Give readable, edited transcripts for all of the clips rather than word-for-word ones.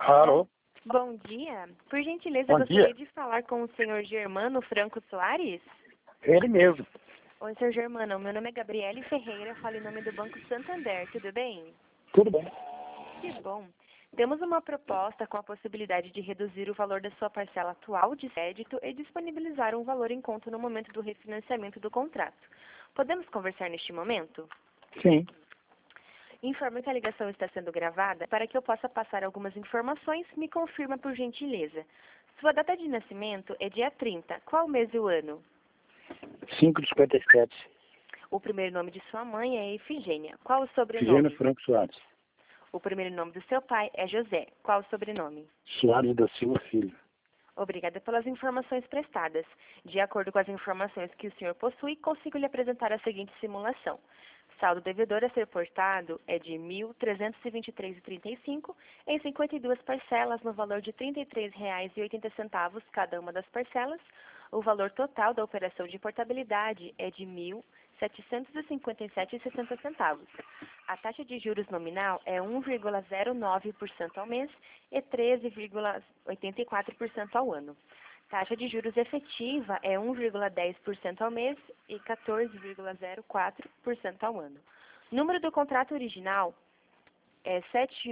Alô? Bom dia. Por gentileza, Bom gostaria dia. de falar com o senhor Germano Franco Soares? Ele mesmo. Oi, senhor Germano. Meu nome é Gabriele Ferreira, falo em nome do Banco Santander. Tudo bem? Tudo bem. Que bom. Temos uma proposta com a possibilidade de reduzir o valor da sua parcela atual de crédito e disponibilizar um valor em conta no momento do refinanciamento do contrato. Podemos conversar neste momento? Sim. Informo que a ligação está sendo gravada. Para que eu possa passar algumas informações, me confirma por gentileza. Sua data de nascimento é dia 30. Qual mês e o ano? 5 de 57. O primeiro nome de sua mãe é Efigênia. Qual o Figênia sobrenome? Franco Soares. O primeiro nome do seu pai é José. Qual o sobrenome? Soares da Silva Filho. Obrigada pelas informações prestadas. De acordo com as informações que o senhor possui, consigo lhe apresentar a seguinte simulação. Saldo devedor a ser portado é de R$ 1.323,35 em 52 parcelas no valor de R$ 33,80 cada uma das parcelas. O valor total da operação de portabilidade é de R$ 1.757,60. A taxa de juros nominal é 1,09% ao mês e 13,84% ao ano. Taxa de juros efetiva é 1,10% ao mês e 14,04% ao ano. Número do contrato original é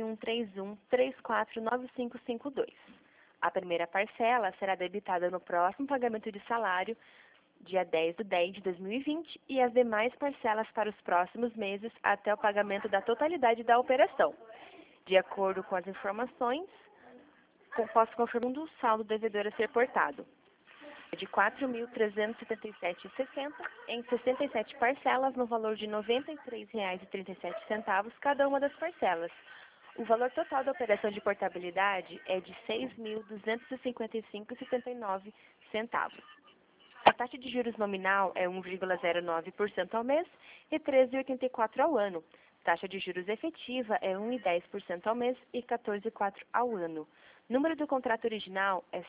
7131349552. A primeira parcela será debitada no próximo pagamento de salário, dia 10/10/2020, e as demais parcelas para os próximos meses até o pagamento da totalidade da operação. De acordo com as informações, posso confirmar o saldo devedor a ser portado. É de R$ 4.377,60 em 67 parcelas no valor de R$ 93,37 cada uma das parcelas. O valor total da operação de portabilidade é de R$ 6.255,79. A taxa de juros nominal é 1,09% ao mês e 13,84% ao ano. Taxa de juros efetiva é 1,10% ao mês e 14,4% ao ano. Número do contrato original é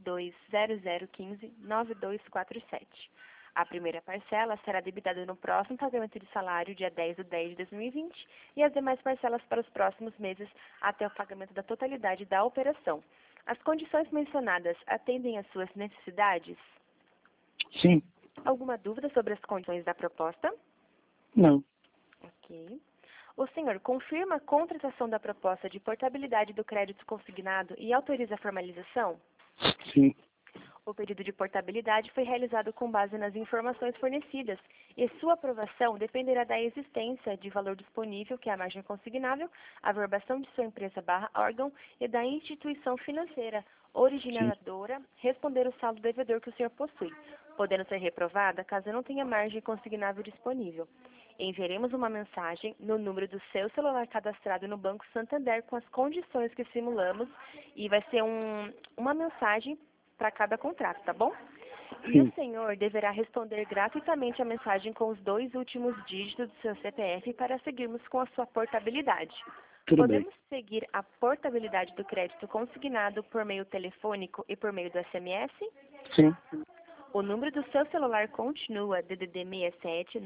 7200159247. A primeira parcela será debitada no próximo pagamento de salário, dia 10/10/2020, e as demais parcelas para os próximos meses até o pagamento da totalidade da operação. As condições mencionadas atendem às suas necessidades? Sim. Alguma dúvida sobre as condições da proposta? Não. Ok. O senhor confirma a contratação da proposta de portabilidade do crédito consignado e autoriza a formalização? Sim. O pedido de portabilidade foi realizado com base nas informações fornecidas e sua aprovação dependerá da existência de valor disponível, que é a margem consignável, a verbação de sua empresa/órgão e da instituição financeira originadora responder o saldo devedor que o senhor possui, podendo ser reprovada caso não tenha margem consignável disponível. Enviaremos uma mensagem no número do seu celular cadastrado no Banco Santander com as condições que simulamos e vai ser uma mensagem para cada contrato, tá bom? E o senhor deverá responder gratuitamente a mensagem com os 2 últimos dígitos do seu CPF para seguirmos com a sua portabilidade. Tudo bem. Podemos seguir a portabilidade do crédito consignado por meio telefônico e por meio do SMS? Sim. O número do seu celular continua DDD 67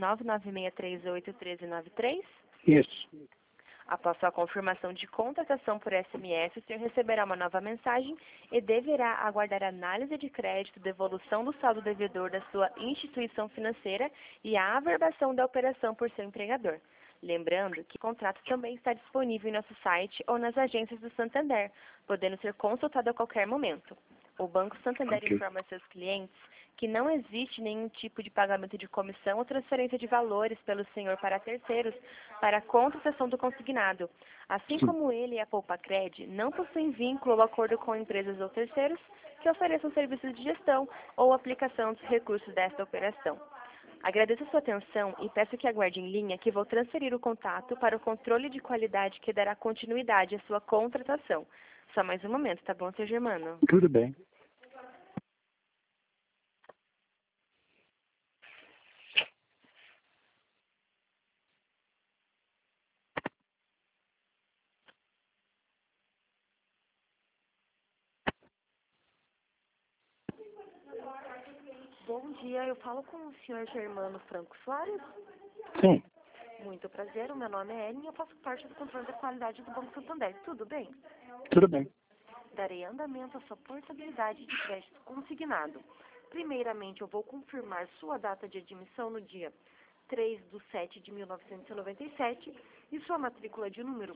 996381393? Isso. Após sua confirmação de contratação por SMS, o senhor receberá uma nova mensagem e deverá aguardar análise de crédito, devolução do saldo devedor da sua instituição financeira e a averbação da operação por seu empregador. Lembrando que o contrato também está disponível em nosso site ou nas agências do Santander, podendo ser consultado a qualquer momento. O Banco Santander informa seus clientes que não existe nenhum tipo de pagamento de comissão ou transferência de valores pelo senhor para terceiros para a contratação do consignado. Assim como ele e a Poupacred não possuem vínculo ou acordo com empresas ou terceiros que ofereçam serviços de gestão ou aplicação dos recursos desta operação. Agradeço a sua atenção e peço que aguarde em linha que vou transferir o contato para o controle de qualidade que dará continuidade à sua contratação. Só mais um momento, tá bom, seu Germano? Tudo bem. Bom dia, eu falo com o senhor Germano Franco Soares. Sim. Muito prazer, o meu nome é Ellen e eu faço parte do controle da qualidade do Banco Santander. Tudo bem? Tudo bem. darei andamento à sua portabilidade de crédito consignado. Primeiramente, eu vou confirmar sua data de admissão no dia 3/7/1997 e sua matrícula de número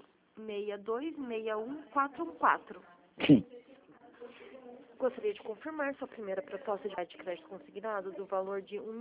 6261414. Sim. Gostaria de confirmar sua primeira proposta de crédito consignado do valor de R$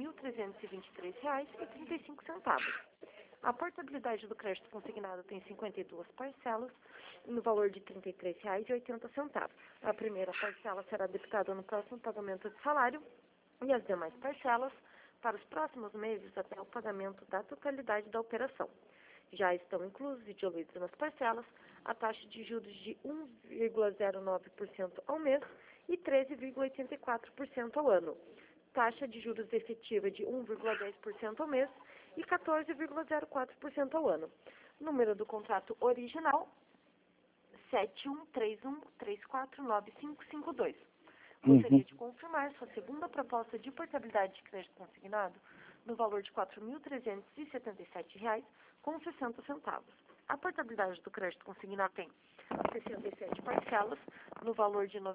1.323,35. A portabilidade do crédito consignado tem 52 parcelas no valor de R$ 33,80. A primeira parcela será debitada no próximo pagamento de salário e as demais parcelas para os próximos meses até o pagamento da totalidade da operação. Já estão inclusos e diluídos nas parcelas a taxa de juros de 1,09% ao mês e 13,84% ao ano, taxa de juros efetiva de 1,10% ao mês e 14,04% ao ano. Número do contrato original 7131349552. Gostaria de confirmar sua segunda proposta de portabilidade de crédito consignado no valor de R$ 4.317,60. A portabilidade do crédito consignado tem 67 parcelas no valor de R$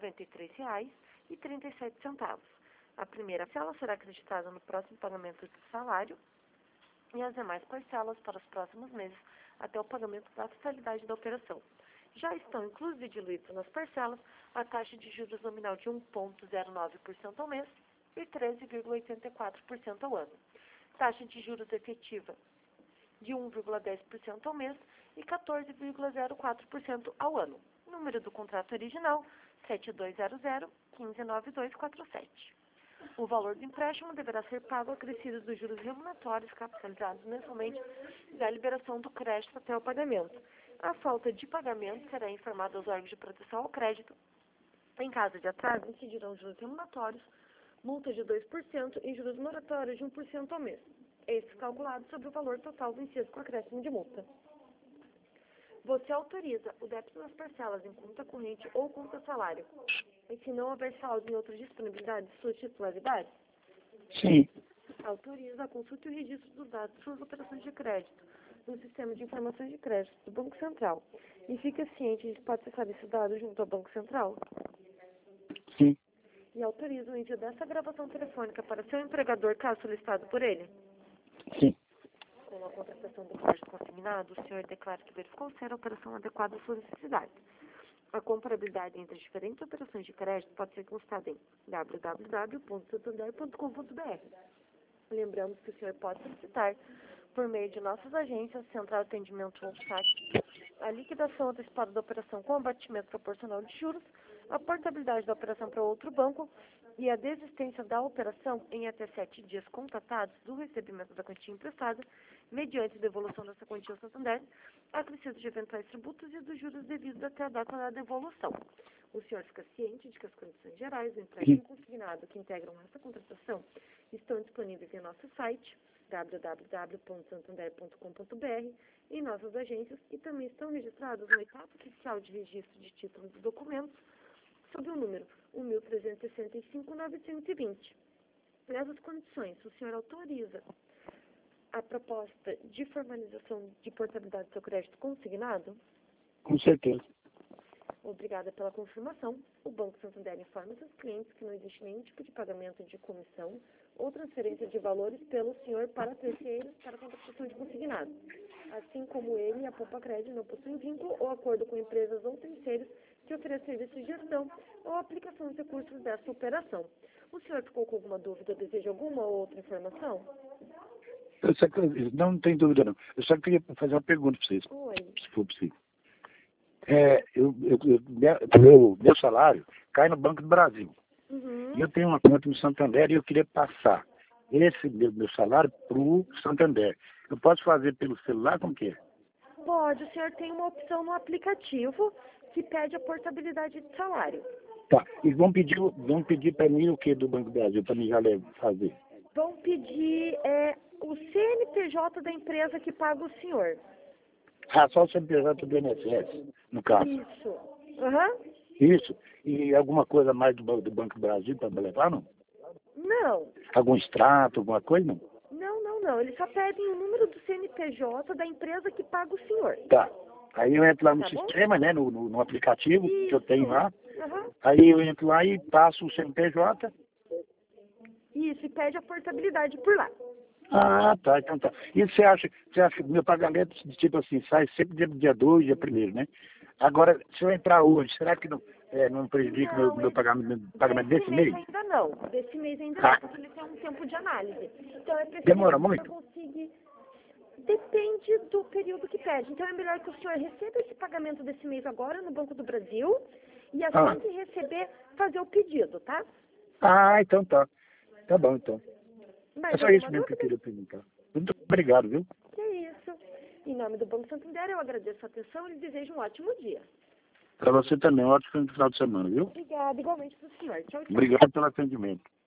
93,37. A primeira parcela será acreditada no próximo pagamento de salário e as demais parcelas para os próximos meses até o pagamento da totalidade da operação. Já estão inclusos e diluídos nas parcelas a taxa de juros nominal de 1,09% ao mês e 13,84% ao ano. Taxa de juros efetiva de 1,10% ao mês e 14,04% ao ano. Número do contrato original 7200-159247. O valor do empréstimo deverá ser pago acrescido dos juros remuneratórios capitalizados mensalmente da liberação do crédito até o pagamento. A falta de pagamento será informada aos órgãos de proteção ao crédito. Em caso de atraso, incidirão juros remuneratórios, multa de 2% e juros moratórios de 1% ao mês. Esse calculado sobre o valor total vencido com acréscimo de multa. Você autoriza o débito das parcelas em conta corrente ou conta salário, e se não houver saldo em outra disponibilidade de sua titularidade? Sim. Autoriza a consulta e o registro dos dados de suas operações de crédito no Sistema de Informações de Crédito do Banco Central e fica ciente de que pode acessar esses dados junto ao Banco Central? Sim. E autoriza o envio dessa gravação telefônica para seu empregador, caso solicitado por ele? Sim. Com a contratação do crédito consignado, o senhor declara que verificou ser a operação adequada às suas necessidades. A comparabilidade entre as diferentes operações de crédito pode ser consultada em www.santander.com.br. Lembramos que o senhor pode solicitar, por meio de nossas agências, Central Atendimento ou SAC, a liquidação antecipada da operação com abatimento proporcional de juros, a portabilidade da operação para outro banco e a desistência da operação em até 7 dias contatados do recebimento da quantia emprestada, mediante devolução dessa quantia ao Santander, acrescido de eventuais tributos e dos juros devidos até a data da devolução. O senhor fica ciente de que as condições gerais do empréstimo consignado que integram essa contratação estão disponíveis em nosso site, www.santander.com.br, em nossas agências e também estão registrados no 8º Oficial de Registro de Títulos e Documentos, sob o número 1.365.920. Nessas condições, o senhor autoriza a proposta de formalização de portabilidade do seu crédito consignado? Com certeza. Obrigada pela confirmação. O Banco Santander informa seus clientes que não existe nenhum tipo de pagamento de comissão ou transferência de valores pelo senhor para terceiros para a contratação de consignado. Assim como ele, a Poupa Crédito não possui vínculo ou acordo com empresas ou terceiros que ofereçam serviços de gestão ou aplicação de recursos dessa operação. O senhor ficou com alguma dúvida ou deseja alguma outra informação? Eu só, não tem dúvida, não. Eu só queria fazer uma pergunta para vocês, Oi. se for possível. Meu salário cai no Banco do Brasil. Uhum. E eu tenho uma conta no Santander e eu queria passar esse meu salário para o Santander. Eu posso fazer pelo celular, como que é? Pode, o senhor tem uma opção no aplicativo que pede a portabilidade de salário. Tá. E vão pedir para mim o que do Banco do Brasil, para mim já fazer? Vão pedir o CNPJ da empresa que paga o senhor. Ah, só o CNPJ do INSS, no caso. Isso. Aham. Isso. E alguma coisa mais do Banco do Brasil para levar, não? Não. Algum extrato, alguma coisa, não? Não. Eles só pedem o número do CNPJ da empresa que paga o senhor. Tá. Aí eu entro lá no Tá bom? sistema, né, no aplicativo que eu tenho lá, Aí eu entro lá e passo o CNPJ. Isso, e pede a portabilidade por lá. Ah, tá, então tá. E você acha que meu pagamento, tipo assim, sai sempre dia 2, dia 1º, né? Agora, se eu entrar hoje, será que não prejudica o meu pagamento desse mês? Ainda não. Desse mês ainda Ah, não, porque ele tem um tempo de análise. Então é preciso demora que muito? eu consiga. Depende do período que pede. Então é melhor que o senhor receba esse pagamento desse mês agora no Banco do Brasil e Ah, assim que receber, fazer o pedido, tá? então tá. Tá bom, então. É Mais só isso alguma mesmo que eu dúvida? queria perguntar. Muito obrigado, viu? Que é isso. Em nome do Banco Santander, eu agradeço a atenção e lhe desejo um ótimo dia. Para você também, um ótimo final de semana, viu? Obrigada, igualmente para o senhor. Tchau, tchau. Obrigado pelo atendimento.